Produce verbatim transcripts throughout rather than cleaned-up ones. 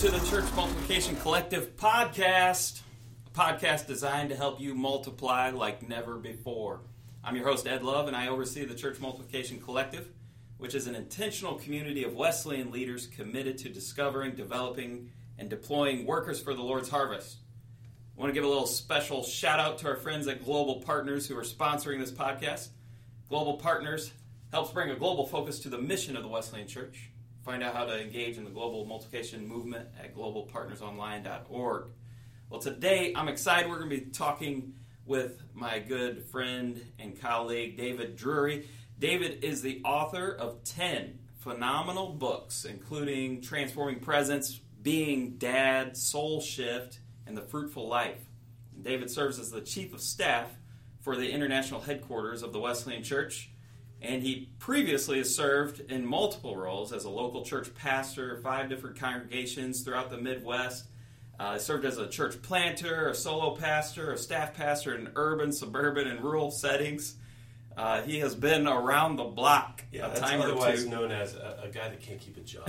to the Church Multiplication Collective podcast, a podcast designed to help you multiply like never before. I'm your host, Ed Love, and I oversee the Church Multiplication Collective, which is an intentional community of Wesleyan leaders committed to discovering, developing, and deploying workers for the Lord's harvest. I want to give a little special shout out to our friends at Global Partners who are sponsoring this podcast. Global Partners helps bring a global focus to the mission of the Wesleyan Church. Find out how to engage in the global multiplication movement at global partners online dot org. Well, today I'm excited. We're going to be talking with my good friend and colleague, David Drury. David is the author of ten phenomenal books, including Transforming Presence, Being Dad, Soul Shift, and The Fruitful Life. David serves as the Chief of Staff for the international headquarters of the Wesleyan Church, and he previously has served in multiple roles as a local church pastor, five different congregations throughout the Midwest. Uh, served as a church planter, a solo pastor, a staff pastor in urban, suburban, and rural settings. Uh, he has been around the block yeah, a that's time or two. otherwise known as a, a guy that can't keep a job.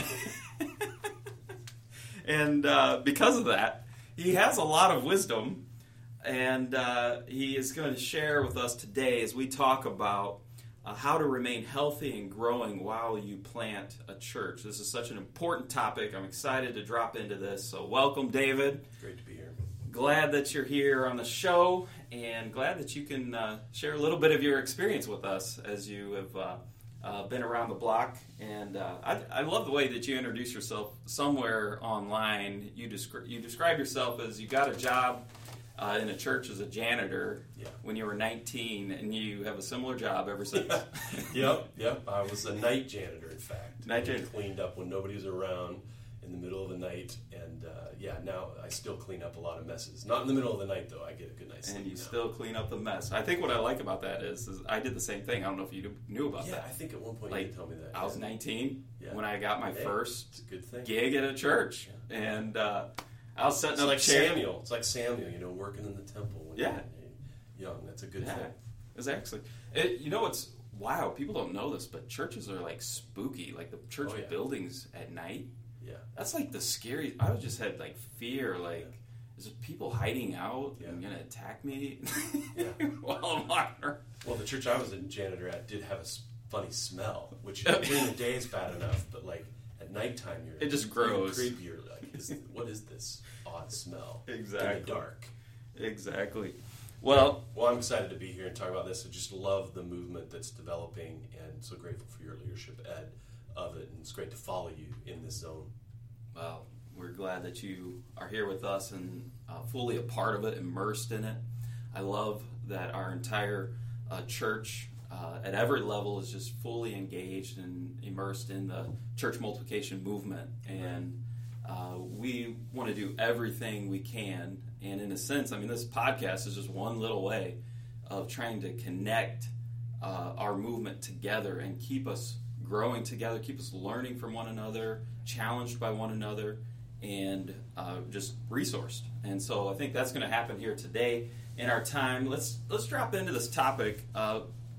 And uh, because of that, he has a lot of wisdom, and uh, he is going to share with us today as we talk about Uh, how to remain healthy and growing while you plant a church. This is such an important topic. I'm excited to drop into this. So welcome, David. Great to be here. Glad that you're here on the show, and glad that you can uh, share a little bit of your experience with us as you have uh, uh, been around the block. And uh, I, I love the way that you introduce yourself somewhere online. You, descri- you describe yourself as you got a job Uh, in a church as a janitor yeah. when you were nineteen, and you have a similar job ever since. yep, yep. I was a night janitor, in fact. Night janitor. Cleaned up when nobody was around in the middle of the night, and uh, yeah, now I still clean up a lot of messes. Not in the middle of the night, though. I get a good night's sleep. And you now. still clean up the mess. I think what I like about that is, is I did the same thing. I don't know if you knew about yeah, that. Yeah, I think at one point like, you did tell me that. I was nineteen yeah. when I got my hey, first it's a good thing. gig at a church, yeah. and uh, I was setting it's up like a chair. Samuel. It's like Samuel, you know, working in the temple when yeah. you're young. That's a good yeah. thing. It's actually, it, you know what's wow, people don't know this, but churches are like spooky. Like the church oh, yeah. buildings at night. Yeah. That's like the scary. I just had like fear, like, yeah. is there people hiding out yeah. and going to attack me yeah. while I'm walking around? Well, the church I was a janitor at did have a funny smell, which during the day is bad enough, but like at nighttime, you're it just grows creepier. Like, is, what is this odd smell? Exactly. In the dark. Exactly. Well, well, I'm excited to be here and talk about this. I just love the movement that's developing, and so grateful for your leadership, Ed, of it, and it's great to follow you in this zone. Well, we're glad that you are here with us and uh, fully a part of it, immersed in it. I love that our entire uh, church uh, at every level is just fully engaged and immersed in the church multiplication movement, and uh, we want to do everything we can. And in a sense, I mean, this podcast is just one little way of trying to connect uh, our movement together and keep us growing together, keep us learning from one another, challenged by one another, and uh, just resourced. And so I think that's going to happen here today in our time. Let's let's drop into this topic. Uh,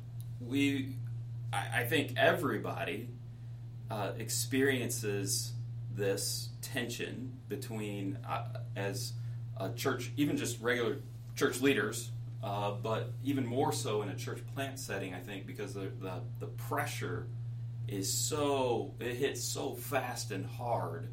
we, I, I think everybody uh, experiences this tension between uh, as a church, even just regular church leaders, uh, but even more so in a church plant setting, I think, because the, the, the pressure is so, it hits so fast and hard,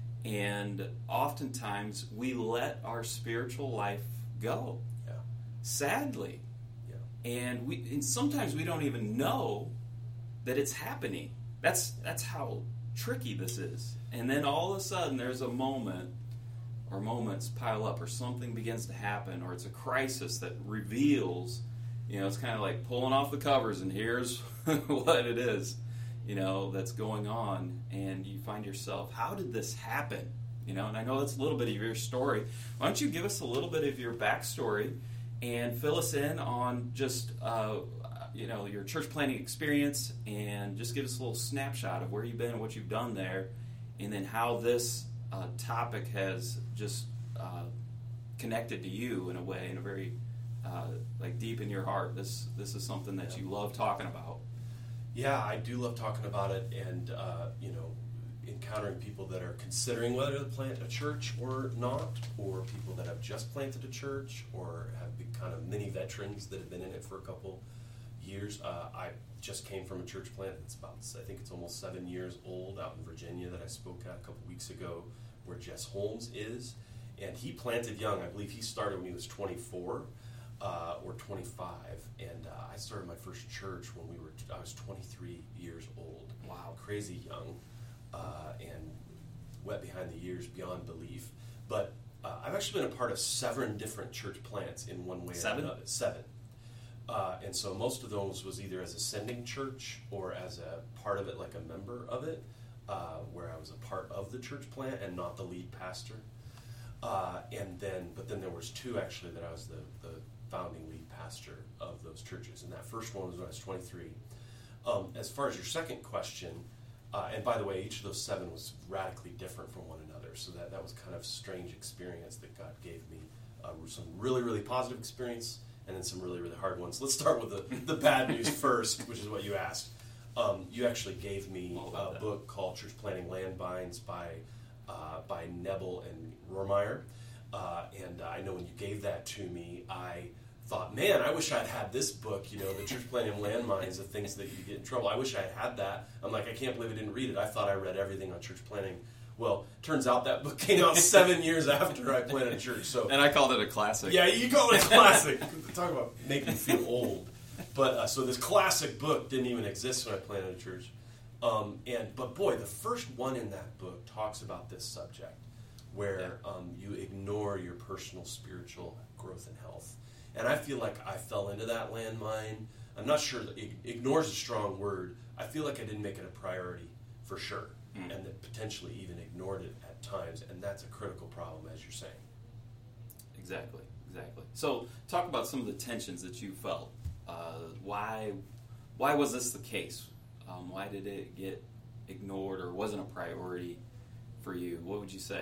and oftentimes we let our spiritual life go, yeah. sadly. Yeah. And we and sometimes we don't even know that it's happening. That's that's how tricky this is. And then all of a sudden there's a moment or moments pile up or something begins to happen or it's a crisis that reveals, you know, it's kind of like pulling off the covers and here's what it is, you know, that's going on. And you find yourself, how did this happen? You know, and I know that's a little bit of your story. Why don't you give us a little bit of your backstory and fill us in on just, uh, you know, your church planting experience and just give us a little snapshot of where you've been and what you've done there, and then how this uh, topic has just uh, connected to you in a way, in a very, uh, like deep in your heart. This this is something that yeah. you love talking about. Yeah, I do love talking about it, and, uh, you know, encountering people that are considering whether to plant a church or not, or people that have just planted a church, or have been kind of mini veterans that have been in it for a couple years. Uh, I just came from a church plant. It's about, I think it's almost seven years old out in Virginia that I spoke at a couple weeks ago, where Jess Holmes is. And he planted young. I believe he started when he was twenty-four uh, or twenty-five. And uh, I started my first church when we were, I was twenty-three years old. Wow. Crazy young. Uh, and wet behind the ears beyond belief. But uh, I've actually been a part of seven different church plants in one way Seven? or another. Seven. Uh, and so most of those was either as a sending church or as a part of it, like a member of it, uh, where I was a part of the church plant and not the lead pastor. Uh, and then, but then there was two actually that I was the, the founding lead pastor of those churches. And that first one was when I was twenty-three. Um, as far as your second question, uh, and by the way, each of those seven was radically different from one another. So that, that was kind of a strange experience that God gave me. Uh, some really, really positive experience, and then some really, really hard ones. Let's start with the, the bad news first, which is what you asked. Um, you actually gave me a that. book called Church Planting Landmines by uh, by Nebel and Rohrmeyer. Uh, and I know when you gave that to me, I thought, man, I wish I'd had this book, you know, the Church Planting Landmines, the things that you get in trouble. I wish I had had that. I'm like, I can't believe I didn't read it. I thought I read everything on church planting. Well, turns out that book came out seven years after I planted a church. So, and I called it a classic. Yeah, you call it a classic. Talk about making me feel old. But uh, so this classic book didn't even exist when I planted a church. Um, and but boy, the first one in that book talks about this subject, where yeah. um, you ignore your personal spiritual growth and health. And I feel like I fell into that landmine. I'm not sure that ignore is a strong word. I feel like I didn't make it a priority for sure. Mm. And that potentially even ignored it at times, and that's a critical problem, as you're saying. Exactly, exactly. So, talk about some of the tensions that you felt. Uh, why, why was this the case? Um, why did it get ignored or wasn't a priority for you? What would you say?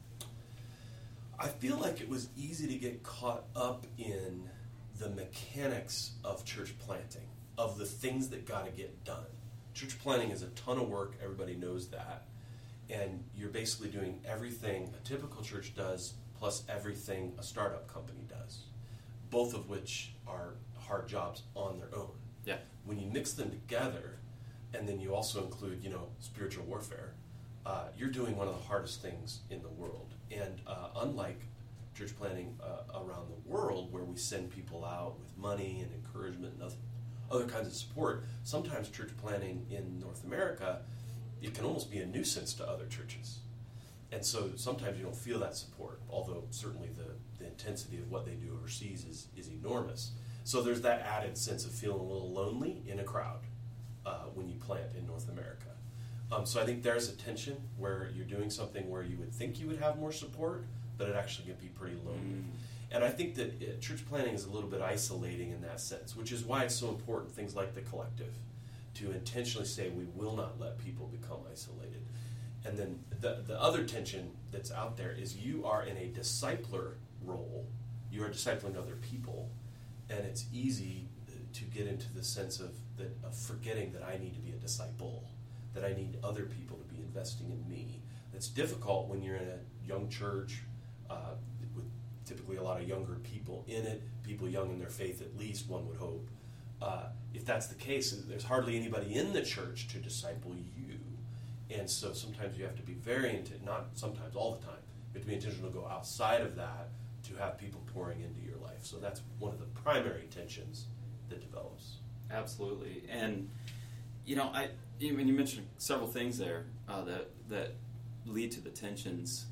I feel like it was easy to get caught up in the mechanics of church planting, of the things that got to get done. Church planting is a ton of work, everybody knows that, and you're basically doing everything a typical church does plus everything a startup company does, both of which are hard jobs on their own. Yeah. When you mix them together, and then you also include, you know, spiritual warfare, uh, you're doing one of the hardest things in the world. And uh, unlike church planting uh, around the world, where we send people out with money and encouragement and other other kinds of support, sometimes church planting in North America, it can almost be a nuisance to other churches. And so sometimes you don't feel that support, although certainly the, the intensity of what they do overseas is, is enormous. So there's that added sense of feeling a little lonely in a crowd uh, when you plant in North America. Um, so I think there's a tension where you're doing something where you would think you would have more support, but it actually can be pretty lonely. Mm. And I think that uh, church planting is a little bit isolating in that sense, which is why it's so important, things like the collective, to intentionally say we will not let people become isolated. And then the, the other tension that's out there is you are in a discipler role. You are discipling other people, and it's easy to get into the sense of, that, of forgetting that I need to be a disciple, that I need other people to be investing in me. That's difficult when you're in a young church uh, with typically a lot of younger people in it, people young in their faith at least, one would hope. Uh, if that's the case, there's hardly anybody in the church to disciple you. And so sometimes you have to be very intentional, not sometimes, all the time, you have to be intentional to go outside of that to have people pouring into your life. So that's one of the primary tensions that develops. Absolutely. And, you know, I even you mentioned several things there uh, that, that lead to the tensions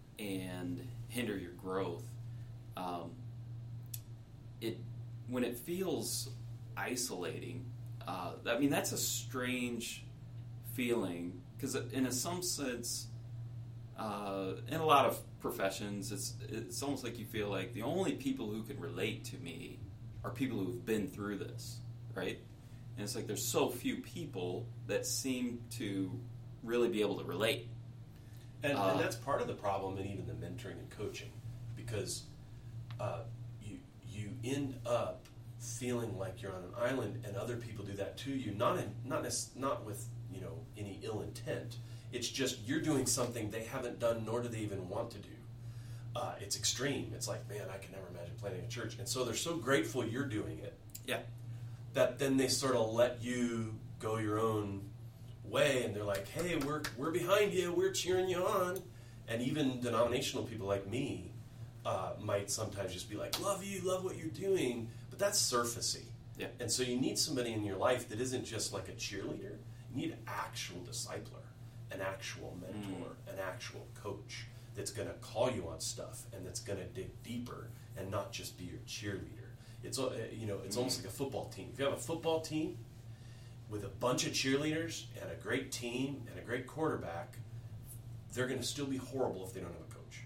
and hinder your growth. Um, it when it feels isolating, uh, I mean, that's a strange feeling, because in a, some sense, uh, in a lot of professions, it's it's almost like you feel like the only people who can relate to me are people who've been through this, right? And it's like there's so few people that seem to really be able to relate. And, uh, and that's part of the problem in even the mentoring and coaching, because uh, you you end up feeling like you're on an island, and other people do that to you, not in, not nec- not with you know any ill intent. It's just you're doing something they haven't done, nor do they even want to do. Uh, it's extreme. It's like, man, I can never imagine planning a church. And so they're so grateful you're doing it. Yeah. That then they sort of let you go your own way, and they're like, hey, we're we're behind you, we're cheering you on. And even denominational people like me uh, might sometimes just be like, love you, love what you're doing, but that's surfacey. Yeah. And so you need somebody in your life that isn't just like a cheerleader. You need an actual discipler, an actual mentor, mm. an actual coach that's going to call you on stuff and that's going to dig deeper and not just be your cheerleader. It's uh, you know, it's mm. almost like a football team. If you have a football team with a bunch of cheerleaders and a great team and a great quarterback, they're going to still be horrible if they don't have a coach.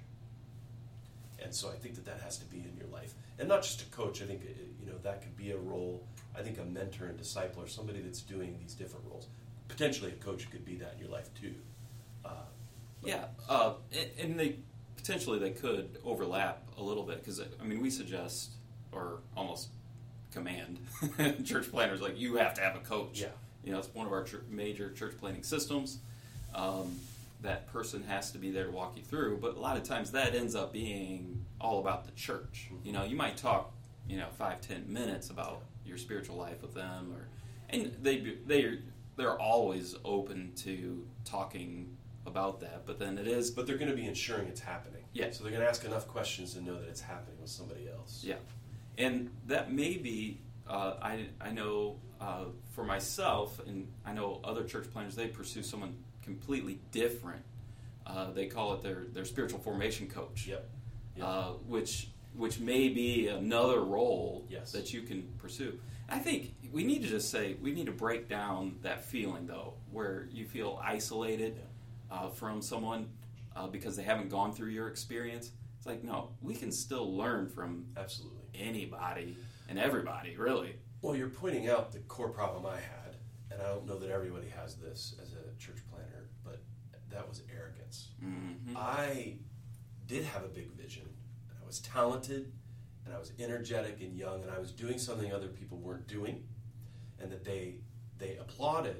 And so I think that that has to be in your life. And not just a coach. I think, you know, that could be a role. I think a mentor and discipler, somebody that's doing these different roles. Potentially a coach could be that in your life too. Uh, yeah, uh, and, and they potentially they could overlap a little bit because, I mean, we suggest or almost command church planners, like, you have to have a coach. Yeah. You know, it's one of our ch- major church planning systems. Um, that person has to be there to walk you through, but a lot of times that ends up being all about the church. You know, you might talk, you know, five, ten minutes about your spiritual life with them, or and they they they're always open to talking about that. But then it is, but they're going to be ensuring it's happening. Yeah. So they're going to ask enough questions to know that it's happening with somebody else. Yeah, and that may be. Uh, I I know uh, for myself, and I know other church planners, they pursue someone completely different. Uh, they call it their, their spiritual formation coach. Yep. Yep. Uh, which which may be another role yes. that you can pursue. I think we need to just say, we need to break down that feeling, though, where you feel isolated yeah. uh, from someone uh, because they haven't gone through your experience. It's like, no, we can still learn from absolutely anybody and everybody, really. Well, you're pointing out the core problem I had, and I don't know that everybody has this as a church planner, but that was arrogance. Mm-hmm. I did have a big vision, and I was talented, and I was energetic and young, and I was doing something other people weren't doing, and that they they applauded,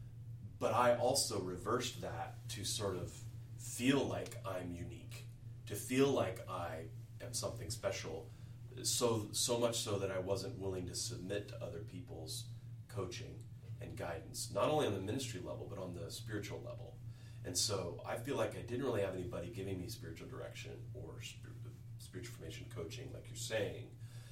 but I also reversed that to sort of feel like I'm unique, to feel like I am something special, so so much so that I wasn't willing to submit to other people's coaching and guidance, not only on the ministry level, but on the spiritual level. And so I feel like I didn't really have anybody giving me spiritual direction or spiritual formation coaching, like you're saying.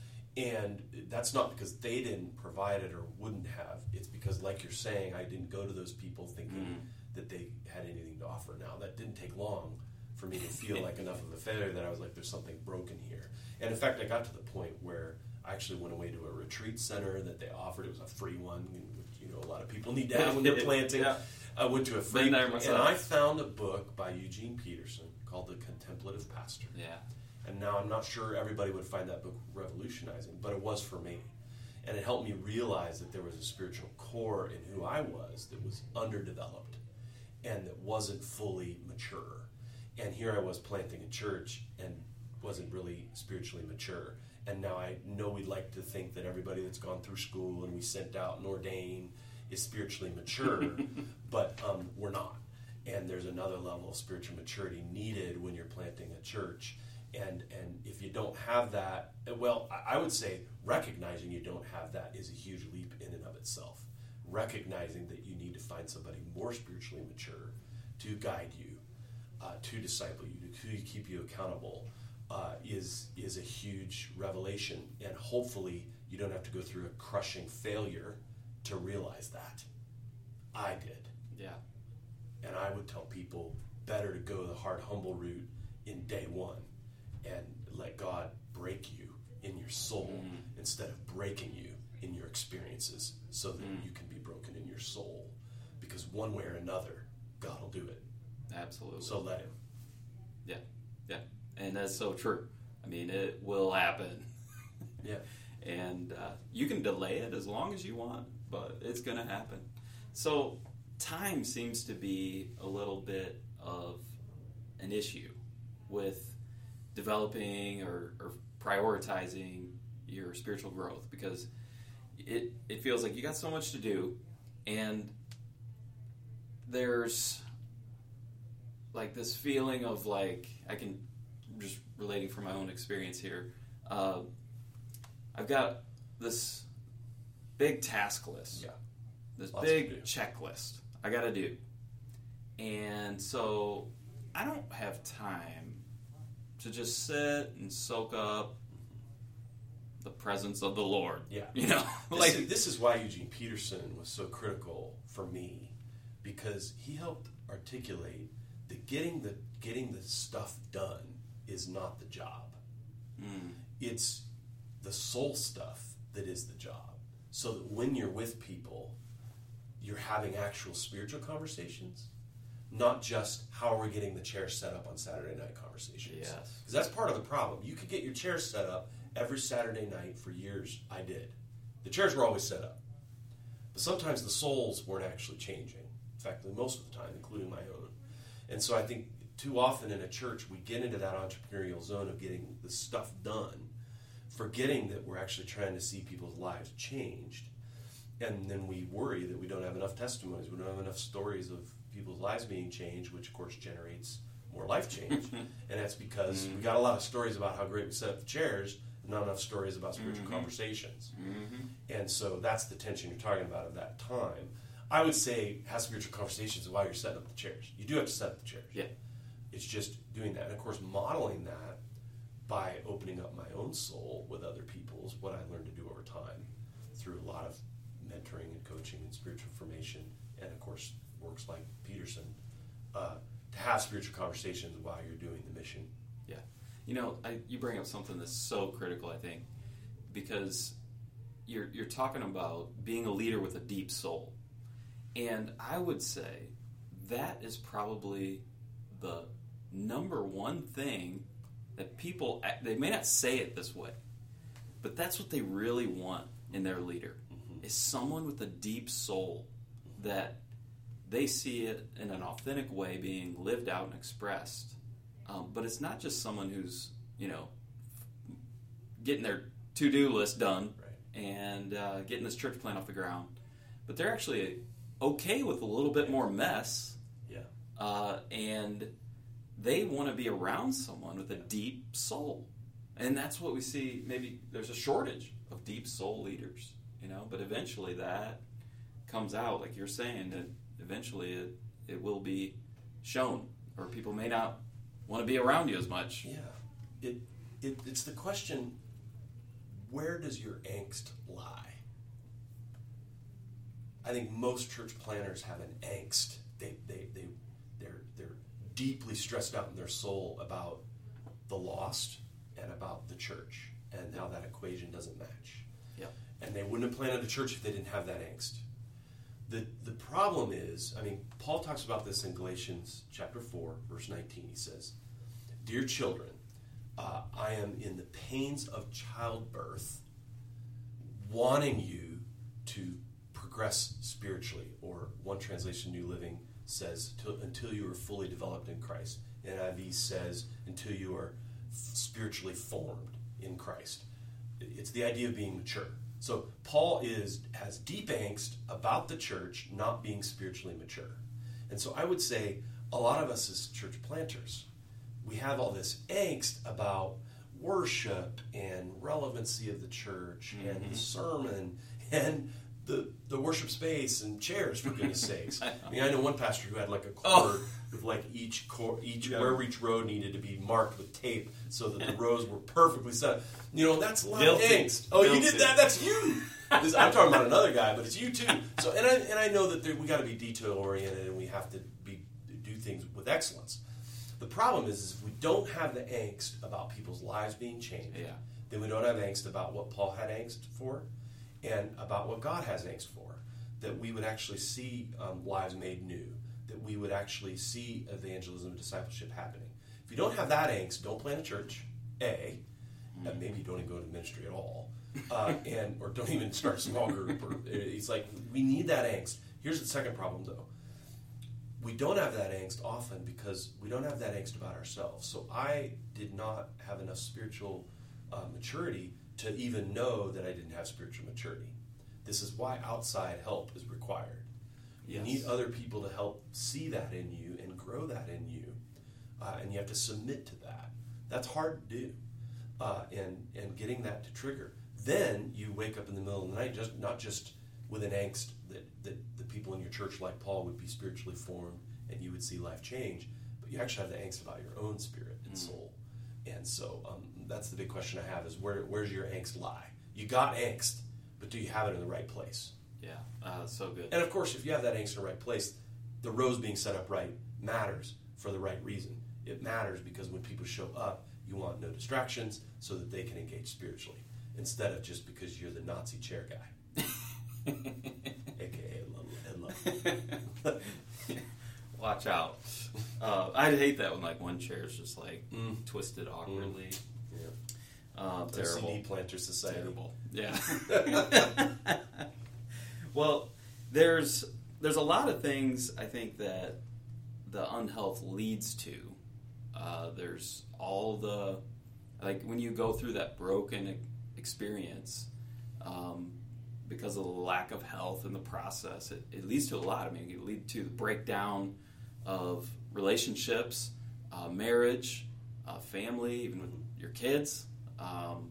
And that's not because they didn't provide it or wouldn't have. It's because, like you're saying, I didn't go to those people thinking mm. that they had anything to offer. Now, that didn't take long for me to feel like enough of a failure that I was like, there's something broken here. And in fact, I got to the point where I actually went away to a retreat center that they offered. It was a free one, which, you know, a lot of people need to have when they're planting. yeah. I went to a free, and I found a book by Eugene Peterson called The Contemplative Pastor. Yeah. And now I'm not sure everybody would find that book revolutionizing, but it was for me. And it helped me realize that there was a spiritual core in who I was that was underdeveloped and that wasn't fully mature. And here I was planting a church and wasn't really spiritually mature. And now I know we'd like to think that everybody that's gone through school and we sent out and ordained is spiritually mature, but um, we're not. And there's another level of spiritual maturity needed when you're planting a church. And and if you don't have that, well, I would say recognizing you don't have that is a huge leap in and of itself. Recognizing that you need to find somebody more spiritually mature to guide you, uh, to disciple you, to keep you accountable, uh, is is a huge revelation. And hopefully you don't have to go through a crushing failure to realize that. I did. Yeah. And I would tell people better to go the hard, humble route in day one and let God break you in your soul mm. instead of breaking you in your experiences so that mm. you can be broken in your soul. Because one way or another, God will do it. Absolutely. So let Him. Yeah. Yeah. And that's so true. I mean, it will happen. Yeah. And uh, you can delay it as long as you want, but it's going to happen. So time seems to be a little bit of an issue with developing or, or prioritizing your spiritual growth, because it it feels like you got so much to do, and there's like this feeling of like, I can, just relating from my own experience here, uh, I've got this big task list, Yeah. this Lots to do. big checklist I got to do. And so I don't have time to just sit and soak up the presence of the Lord. Yeah. You know? This, like is, this is why Eugene Peterson was so critical for me, because he helped articulate that getting the getting the stuff done is not the job. mm, It's the soul stuff that is the job. So that when you're with people, you're having actual spiritual conversations, not just how are we getting the chair set up on Saturday night conversations. Yes. Because that's part of the problem. You could get your chair set up every Saturday night for years. I did. The chairs were always set up. But sometimes the souls weren't actually changing. In fact, most of the time, including my own. And so I think too often in a church, we get into that entrepreneurial zone of getting the stuff done, forgetting that we're actually trying to see people's lives changed. And then we worry that we don't have enough testimonies, we don't have enough stories of people's lives being changed, which of course generates more life change. And that's because Mm-hmm. we got a lot of stories about how great we set up the chairs, and not enough stories about spiritual Mm-hmm. conversations. mm-hmm. And so that's the tension you're talking about at that time. I would say have spiritual conversations while you're setting up the chairs. You do have to set up the chairs. Yeah. It's just doing that. And of course, modeling that by opening up my own soul with other people is what I learned to do over time through a lot of mentoring and coaching and spiritual formation. And of course, works like Peterson, uh, to have spiritual conversations while you're doing the mission. Yeah. You know, I, you bring up something that's so critical, I think, because you're you're talking about being a leader with a deep soul. And I would say that is probably the number one thing that people, they may not say it this way, but that's what they really want in their leader, mm-hmm. is someone with a deep soul that they see it in an authentic way being lived out and expressed. Um, but it's not just someone who's, you know, getting their to-do list done Right. and uh, getting this church plan off the ground, but they're actually okay with a little bit more mess, Yeah. uh, and they want to be around someone with a deep soul. And that's what we see. Maybe there's a shortage of deep soul leaders, you know, but eventually that comes out, like you're saying, that eventually it, it will be shown, or people may not want to be around you as much. Yeah. It, it it's the question, where does your angst lie? I think most church planners have an angst. They they they they're they're deeply stressed out in their soul about the lost and about the church and how that equation doesn't match. Yeah. And they wouldn't have planted a church if they didn't have that angst. The the problem is, I mean, Paul talks about this in Galatians chapter four, verse nineteen. He says, "Dear children, uh, I am in the pains of childbirth, wanting you to progress spiritually." Or one translation, New Living, says, "Till, until you are fully developed in Christ." N I V says, "Until you are f- spiritually formed in Christ." It's the idea of being mature. So Paul is has deep angst about the church not being spiritually mature. And so I would say a lot of us as church planters, we have all this angst about worship and relevancy of the church mm-hmm. and the sermon and the the worship space and chairs, for goodness sakes. I mean, I know one pastor who had like a cord oh. with like each cord, each yeah. where each row needed to be marked with tape so that the rows were perfectly set. You know, that's a lot Guilty. of angst. Oh, Guilty. You did that? That's you. This, I'm talking about another guy, but it's you too. So, and I and I know that there, we got to be detail oriented and we have to be do things with excellence. The problem is, is if we don't have the angst about people's lives being changed, yeah. then we don't have angst about what Paul had angst for and about what God has angst for, that we would actually see um, lives made new, that we would actually see evangelism and discipleship happening. If you don't have that angst, don't plant a church, A, mm-hmm. and maybe you don't even go to ministry at all, uh, and or don't even start a small group. Or, it's like, we need that angst. Here's the second problem, though. We don't have that angst often because we don't have that angst about ourselves. So I did not have enough spiritual uh, maturity to even know that I didn't have spiritual maturity. This is why outside help is required. You yes. need other people to help see that in you and grow that in you uh, and you have to submit to that. That's hard to do, uh, and and getting that to trigger. Then you wake up in the middle of the night, just not just with an angst that, that the people in your church, like Paul, would be spiritually formed and you would see life change, but you actually have the angst about your own spirit and mm. soul. And so um, that's the big question I have is where where's your angst lie? You got angst, but do you have it in the right place? Yeah, uh, so good. And of course, if you have that angst in the right place, the rows being set up right matters for the right reason. It matters because when people show up, you want no distractions so that they can engage spiritually, instead of just because you're the Nazi chair guy. A K A love. Watch out. Uh, I'd hate that when like one chair is just like mm. twisted awkwardly. Mm. Yeah. Uh, terrible. C D Planter Society. Terrible. Yeah. Well, there's there's a lot of things I think that the unhealth leads to. Uh, there's all the like when you go through that broken experience. Um, because of the lack of health in the process, it, it leads to a lot. I mean, it can lead to the breakdown of relationships, uh, marriage, uh, family, even with your kids. Um,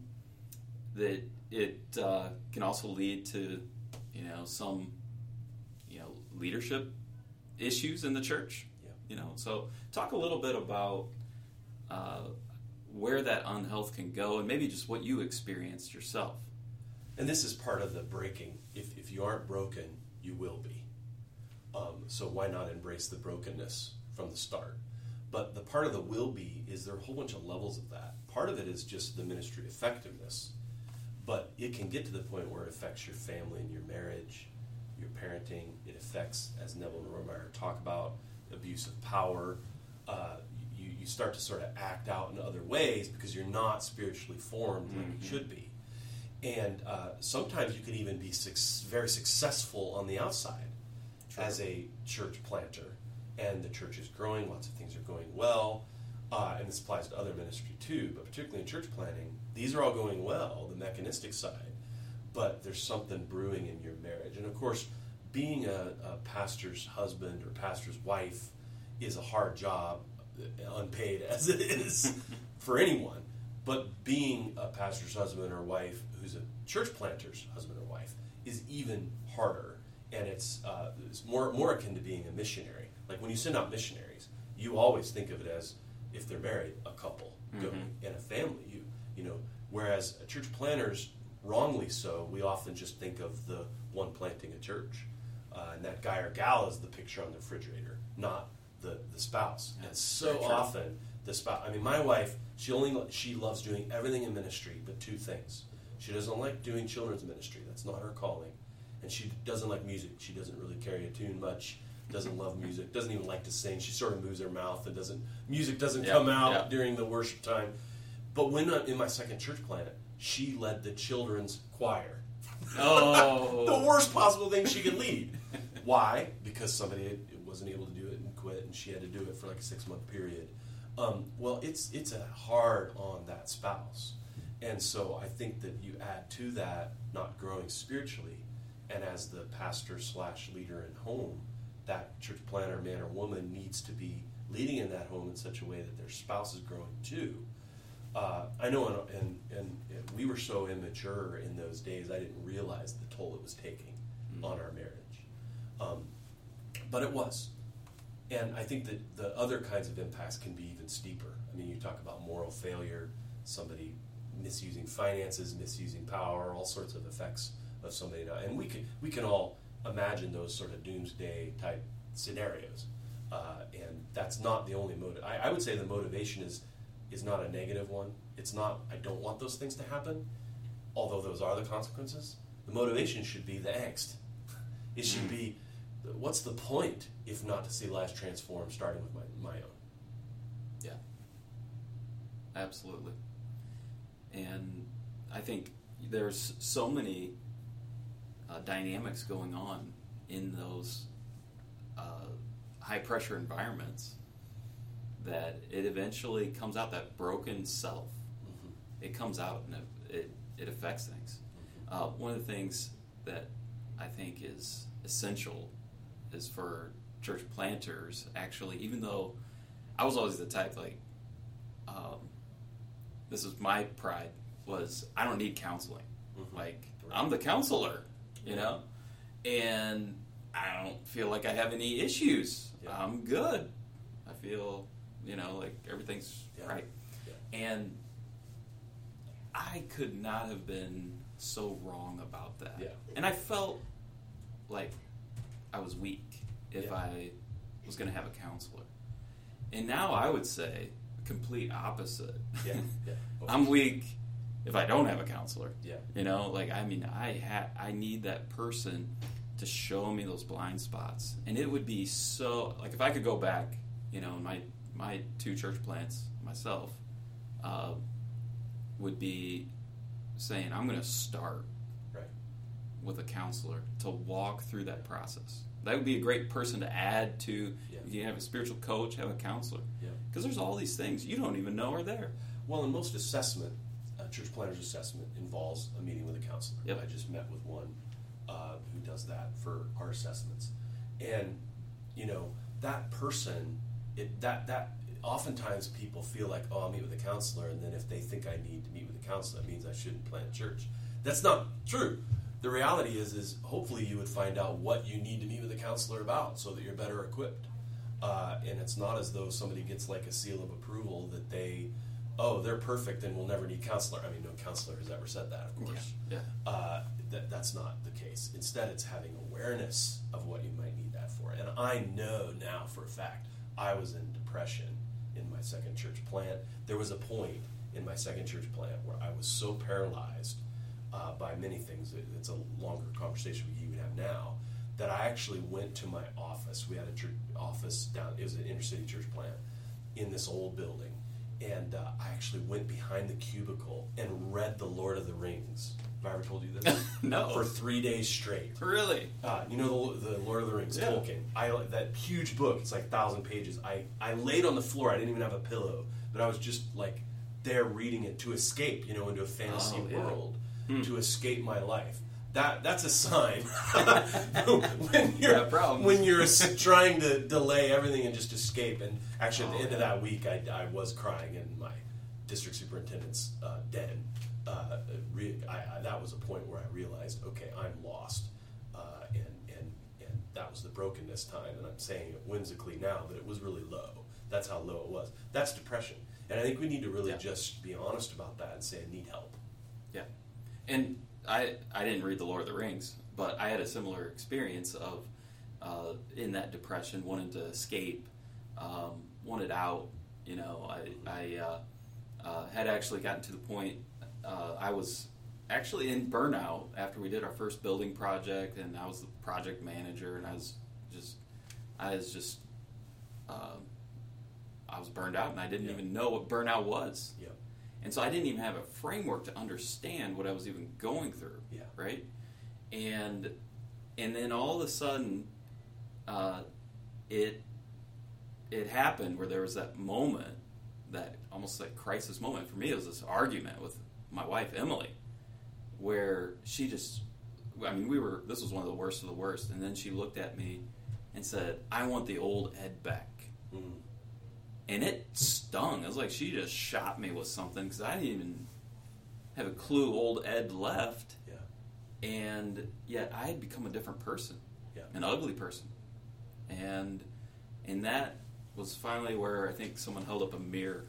that it uh, can also lead to, you know, some, you know, leadership issues in the church. Yeah. You know, so talk a little bit about uh, where that unhealth can go, and maybe just what you experienced yourself. And this is part of the breaking. If if you aren't broken, you will be. Um, so why not embrace the brokenness from the start? But the part of the will be is there are a whole bunch of levels of that. Part of it is just the ministry effectiveness. But it can get to the point where it affects your family and your marriage, your parenting. It affects, as Neville and Romeyer talk about, abuse of power. Uh, you, you start to sort of act out in other ways because you're not spiritually formed mm-hmm. like you should be. And uh, sometimes you can even be su- very successful on the outside True. As a church planter. And the church is growing, lots of things are going well. Uh, and this applies to other ministry too, but particularly in church planting, these are all going well, the mechanistic side. But there's something brewing in your marriage. And of course, being a, a pastor's husband or pastor's wife is a hard job, unpaid as it is for anyone. But being a pastor's husband or wife who's a church planter's husband or wife is even harder, and it's, uh, it's more more akin to being a missionary. Like when you send out missionaries, you always think of it as if they're married, a couple going, mm-hmm. and a family. You you know, whereas church planters, wrongly so, we often just think of the one planting a church, uh, and that guy or gal is the picture on the refrigerator, not the the spouse. Yeah, and so often the spouse. I mean, my wife. She only she loves doing everything in ministry, but two things. She doesn't like doing children's ministry. That's not her calling. And she doesn't like music. She doesn't really carry a tune much. Doesn't love music. Doesn't even like to sing. She sort of moves her mouth and doesn't. Music doesn't yep, come out yep. during the worship time. But when uh, in my second church plant, she led the children's choir. Oh, the worst possible thing she could lead. Why? Because somebody wasn't able to do it and quit, and she had to do it for like a six month period. Um, well, it's it's a hard on that spouse. And so I think that you add to that not growing spiritually, and as the pastor slash leader in home, that church planter, man or woman, needs to be leading in that home in such a way that their spouse is growing too. Uh, I know, and, and, and we were so immature in those days, I didn't realize the toll it was taking mm-hmm. on our marriage. Um, but it was. And I think that the other kinds of impacts can be even steeper. I mean, you talk about moral failure, somebody misusing finances, misusing power, all sorts of effects of somebody. And we can we can all imagine those sort of doomsday type scenarios. Uh, and that's not the only motive. I, I would say the motivation is is not a negative one. It's not, I don't want those things to happen, although those are the consequences. The motivation should be the angst. It should be, what's the point if not to see lives transform, starting with my, my own? Yeah. Absolutely. And I think there's so many uh, dynamics going on in those uh, high-pressure environments that it eventually comes out, that broken self. Mm-hmm. It comes out and it, it, it affects things. Mm-hmm. Uh, one of the things that I think is essential is for church planters, actually, even though I was always the type, like, um, this is my pride, was I don't need counseling. Mm-hmm. Like, right. I'm the counselor, you know? And I don't feel like I have any issues. Yeah. I'm good. I feel, you know, like everything's yeah. right. Yeah. And I could not have been so wrong about that. Yeah. And I felt like I was weak if yeah. I was going to have a counselor. And now I would say complete opposite. Yeah. Yeah. I'm weak if I don't have a counselor. Yeah. You know, like, I mean, I ha- I need that person to show me those blind spots. And it would be so, like, if I could go back, you know, my my two church plants myself uh, would be saying, I'm going to start right. with a counselor to walk through that process. That would be a great person to add to. Yeah. You have a spiritual coach, have a counselor. Because yeah. there's all these things you don't even know are there. Well, in most assessment, uh, church planner's assessment involves a meeting with a counselor. Yep. I just met with one uh, who does that for our assessments. And, you know, that person, it, that, that oftentimes people feel like, oh, I'll meet with a counselor, and then if they think I need to meet with a counselor, that means I shouldn't plant a church. That's not true. The reality is, is hopefully you would find out what you need to meet with a counselor about so that you're better equipped. Uh, and it's not as though somebody gets like a seal of approval that they, oh, they're perfect and will never need counselor. I mean, no counselor has ever said that, of course. Yeah. yeah. Uh, that, that's not the case. Instead, it's having awareness of what you might need that for. And I know now for a fact, I was in depression in my second church plant. There was a point in my second church plant where I was so paralyzed uh, by many things, it, it's a longer conversation we even have now, that I actually went to my office. We had a church office down, it was an inner city church plant in this old building. And uh, I actually went behind the cubicle and read The Lord of the Rings. Have I ever told you this? No. For three days straight. Really? Uh, you know the, the Lord of the Rings, yeah. Tolkien. I, that huge book, it's like a thousand pages. I, I laid on the floor. I didn't even have a pillow. But I was just like there reading it to escape, you know, into a fantasy oh, yeah. world. Hmm. To escape my life. That That's a sign when you're yeah, when you're trying to delay everything and just escape. And actually, at the oh, end yeah. of that week, I, I was crying in my district superintendent's uh, den. Uh, re- I, I, that was a point where I realized, okay, I'm lost, uh, and and and that was the brokenness time. And I'm saying it whimsically now, but it was really low. That's how low it was. That's depression, and I think we need to really yeah. just be honest about that and say, I need help. Yeah, and I I didn't read The Lord of the Rings, but I had a similar experience of uh, in that depression, wanting to escape, um, wanted out. You know, I I uh, uh, had actually gotten to the point. Uh, I was actually in burnout after we did our first building project, and I was the project manager, and I was just, I was just, uh, I was burned out, and I didn't yeah. even know what burnout was. Yeah. And so I didn't even have a framework to understand what I was even going through. Yeah. Right. And and then all of a sudden, uh, it it happened where there was that moment, that almost like crisis moment for me. It was this argument with my wife, Emily, where she just, I mean, we were, this was one of the worst of the worst, and then she looked at me and said, I want the old Ed back. Mm. And it stung. It was like she just shot me with something, because I didn't even have a clue old Ed left. Yeah. And yet I had become a different person, yeah. an ugly person. And and that was finally where I think someone held up a mirror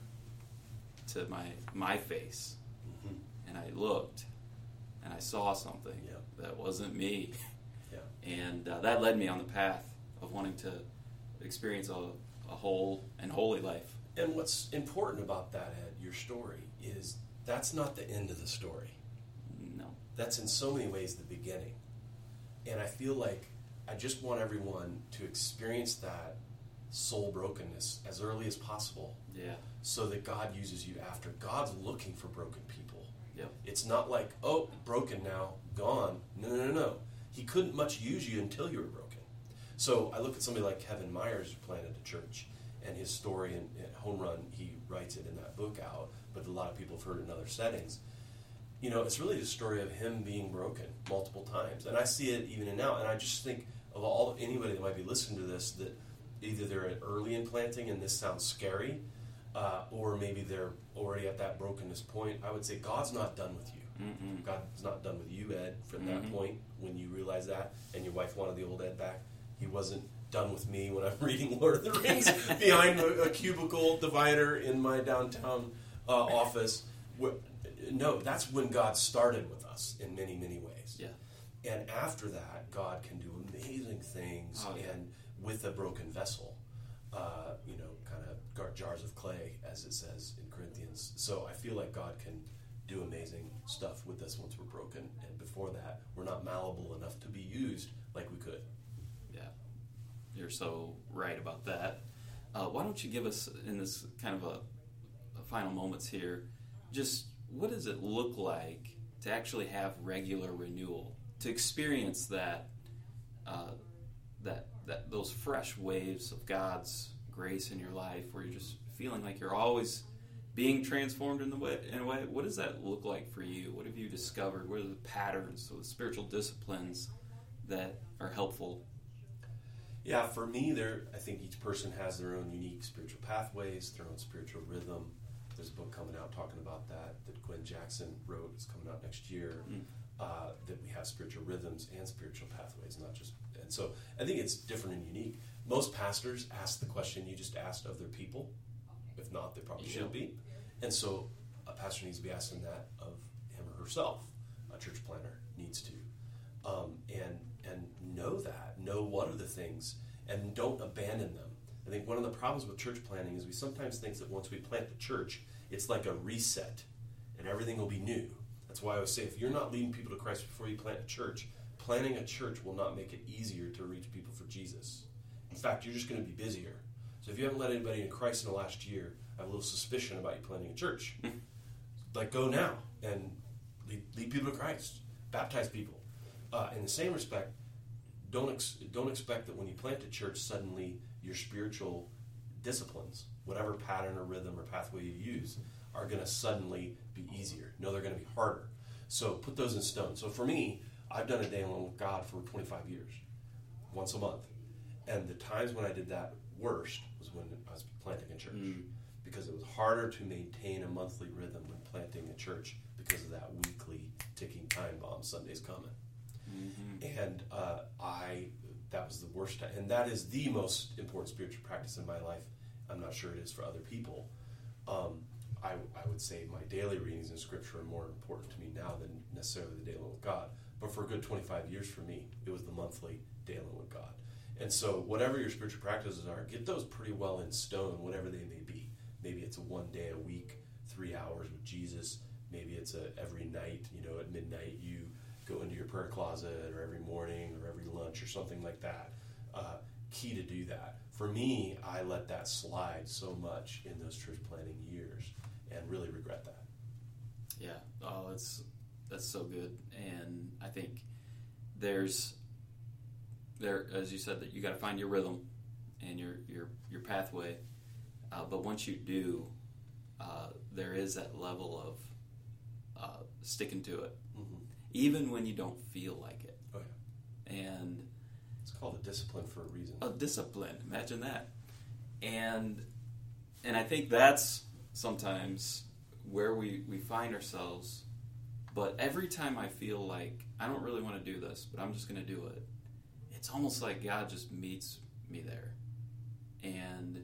to my my face. And I looked, and I saw something yeah. that wasn't me. Yeah. And uh, that led me on the path of wanting to experience a, a whole and holy life. And what's important about that, Ed, your story, is that's not the end of the story. No. That's in so many ways the beginning. And I feel like I just want everyone to experience that soul brokenness as early as possible. Yeah. So that God uses you after. God's looking for broken people. Yep. It's not like, oh, broken now, gone. No, no, no, no. He couldn't much use you until you were broken. So I look at somebody like Kevin Myers, who planted a church, and his story in, in Home Run, he writes it in that book out, but a lot of people have heard it in other settings. You know, it's really the story of him being broken multiple times. And I see it even in now, and I just think of all anybody that might be listening to this, that either they're early in planting and this sounds scary, uh, or maybe they're already at that brokenness point. I would say God's not done with you. Mm-mm. God's not done with you, Ed, from mm-hmm. that point when you realize that, and your wife wanted the old Ed back. He wasn't done with me when I'm reading Lord of the Rings behind a, a cubicle divider in my downtown uh, office. No, that's when God started with us in many, many ways. Yeah. And after that, God can do amazing things, oh, yeah. and with a broken vessel, uh, you know, kind of jars of clay, as it says in Corinthians. So I feel like God can do amazing stuff with us once we're broken, and before that, we're not malleable enough to be used like we could. Yeah, you're so right about that. Uh, why don't you give us, in this kind of a, a final moments here, just what does it look like to actually have regular renewal, to experience that, uh, that that those fresh waves of God's grace in your life, where you're just feeling like you're always being transformed in the way in a way? What does that look like for you? What have you discovered? What are the patterns or the spiritual disciplines that are helpful? Yeah, for me, there I think each person has their own unique spiritual pathways, their own spiritual rhythm. There's a book coming out talking about that that Gwen Jackson wrote. It's coming out next year. Mm. Uh, that we have spiritual rhythms and spiritual pathways, not just. And so I think it's different and unique. Most pastors ask the question you just asked of their people. If not, they probably should be. And so a pastor needs to be asking that of him or herself. A church planner needs to. Um, and and know that. Know what are the things, and don't abandon them. I think one of the problems with church planning is we sometimes think that once we plant the church, it's like a reset, and everything will be new. That's why I always say, if you're not leading people to Christ before you plant a church, planting a church will not make it easier to reach people for Jesus. In fact, you're just going to be busier. So if you haven't led anybody to Christ in the last year, I have a little suspicion about you planting a church. Like, go now and lead, lead people to Christ. Baptize people. Uh, in the same respect, don't ex- don't expect that when you plant a church, suddenly your spiritual disciplines, whatever pattern or rhythm or pathway you use, are going to suddenly be easier. No, they're going to be harder. So put those in stone. So for me, I've done a day alone with God for twenty-five years, once a month. And the times when I did that worst was when I was planting a church. Mm. Because it was harder to maintain a monthly rhythm when planting a church because of that weekly ticking time bomb, Sunday's coming. Mm-hmm. And uh, I, that was the worst time. And that is the most important spiritual practice in my life. I'm not sure it is for other people. Um, I, I would say my daily readings in Scripture are more important to me now than necessarily the day alone with God. But for a good twenty-five years for me, it was the monthly day alone with God. And so whatever your spiritual practices are, get those pretty well in stone, whatever they may be. Maybe it's a one day a week, three hours with Jesus. Maybe it's a every night, you know, at midnight you go into your prayer closet, or every morning or every lunch or something like that. Uh, key to do that. For me, I let that slide so much in those church planting years and really regret that. Yeah, oh, that's that's so good. And I think there's there, as you said, that you got to find your rhythm and your your your pathway. Uh, but once you do, uh, there is that level of uh, sticking to it, mm-hmm. even when you don't feel like it. Oh yeah, and it's called a discipline for a reason. A discipline, imagine that. And and I think that's sometimes where we, we find ourselves. But every time I feel like I don't really want to do this, but I'm just going to do it, it's almost like God just meets me there. And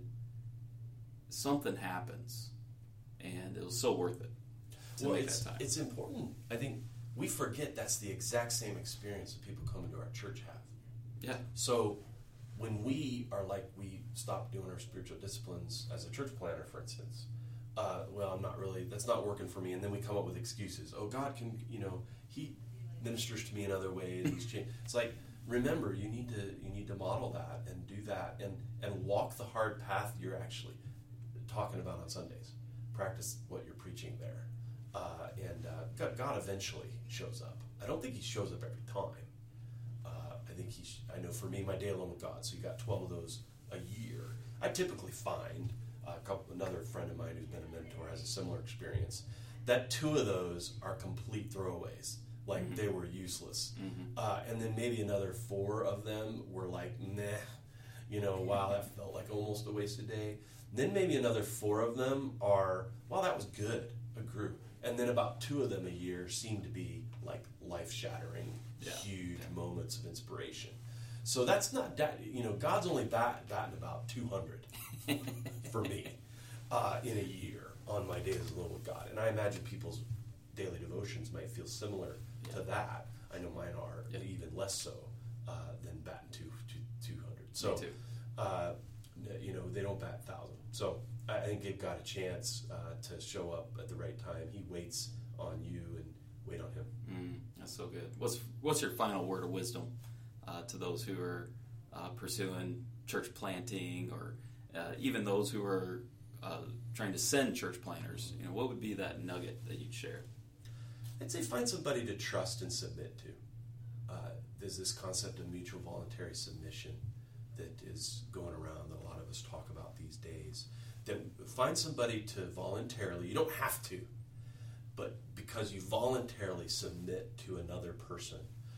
something happens, and it was so worth it to well, make it's, that time. It's important. I think we forget that's the exact same experience that people coming to our church have. Yeah. So when we are like, we stop doing our spiritual disciplines as a church planner, for instance, uh, well, I'm not really, that's not working for me, and then we come up with excuses. Oh, God can, you know, He ministers to me in other ways. He's changed. It's like, remember, you need to you need to model that and do that and, and walk the hard path you're actually talking about on Sundays. Practice what you're preaching there. Uh, and uh, God, God eventually shows up. I don't think He shows up every time. Uh, I think He, sh- I know for me, my day alone with God, so you got twelve of those a year. I typically find, uh, a couple, another friend of mine who's been a mentor has a similar experience, that two of those are complete throwaways. Like, mm-hmm. they were useless. Mm-hmm. Uh, and then maybe another four of them were like, meh. You know, wow, that felt like almost a wasted day. Then maybe another four of them are, wow, that was good. I grew. And then about two of them a year seem to be like life-shattering, yeah. huge yeah. moments of inspiration. So that's not that, you know, God's only bat, batting about two hundred for me uh, in a year on my days alone with God. And I imagine people's daily devotions might feel similar yeah. to that. I know mine are yeah. even less so uh, than batting two, two, two hundred. So, me too. Uh, you know, they don't bat one thousand. So I think give God a chance uh, to show up at the right time. He waits on you and wait on him. Mm, that's so good. What's what's your final word of wisdom uh, to those who are uh, pursuing church planting, or uh, even those who are uh, trying to send church planters? You know, what would be that nugget that you'd share? I'd say find somebody to trust and submit to. Uh, there's this concept of mutual voluntary submission that is going around that a lot of us talk about these days. That find somebody to voluntarily, you don't have to, but because you voluntarily submit to another person.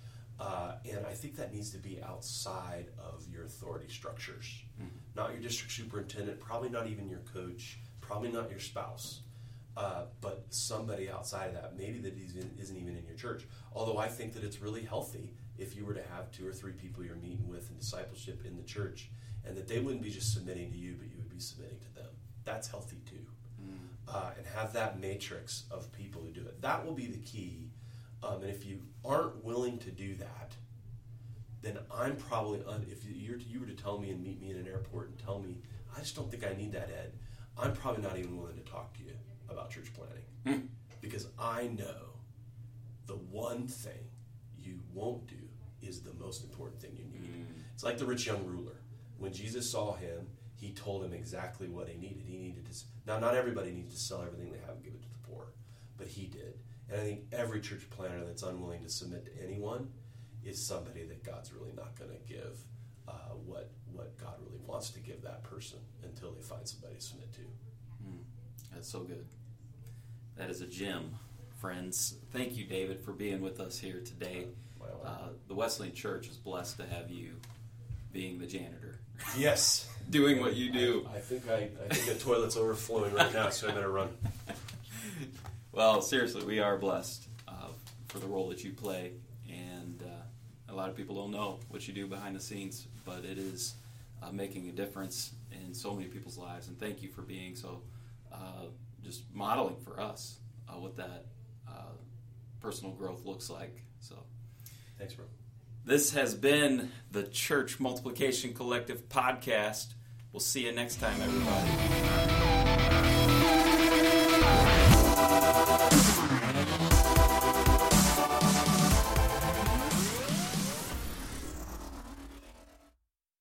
Uh, and I think that needs to be outside of your authority structures. Mm-hmm. Not your district superintendent, probably not even your coach, probably not your spouse, uh, but somebody outside of that, maybe that isn't even in your church. Although I think that it's really healthy if you were to have two or three people you're meeting with in discipleship in the church, and that they wouldn't be just submitting to you, but you would be submitting to them. That's healthy too. Mm. Uh, and have that matrix of people who do it. That will be the key. Um, and if you aren't willing to do that, then I'm probably, un- if you, you were to tell me and meet me in an airport and tell me, I just don't think I need that, Ed, I'm probably not even willing to talk to you about church planting. Mm. Because I know the one thing you won't do is the most important thing you need. Mm. It's like the rich young ruler. When Jesus saw him, he told him exactly what he needed. He needed to, now not everybody needs to sell everything they have and give it to the poor, but he did. And I think every church planter that's unwilling to submit to anyone is somebody that God's really not going to give uh, what what God really wants to give that person until they find somebody to submit to. Mm. That's so good. That is a gem, friends. Thank you, David, for being with us here today. Uh, the Wesleyan Church is blessed to have you being the janitor. Yes. Doing what you do. I, I think I, I think the toilet's overflowing right now, so I better run. Well, seriously, we are blessed uh, for the role that you play, and uh, a lot of people don't know what you do behind the scenes, but it is uh, making a difference in so many people's lives, and thank you for being so uh, just modeling for us uh, what that uh, personal growth looks like. So, thanks, bro. This has been the Church Multiplication Collective podcast. We'll see you next time, everybody.